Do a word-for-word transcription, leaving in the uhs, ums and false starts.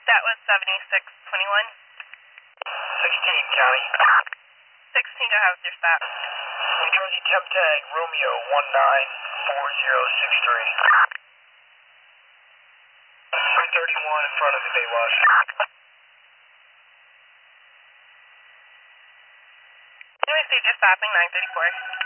That was seventy-six twenty-one. sixteen, County. sixteen, go ahead with your stop. New Jersey temp tag, Romeo one nine four zero six three. three thirty-one in front of the Baywatch. Can we see just stopping nine thirty-four?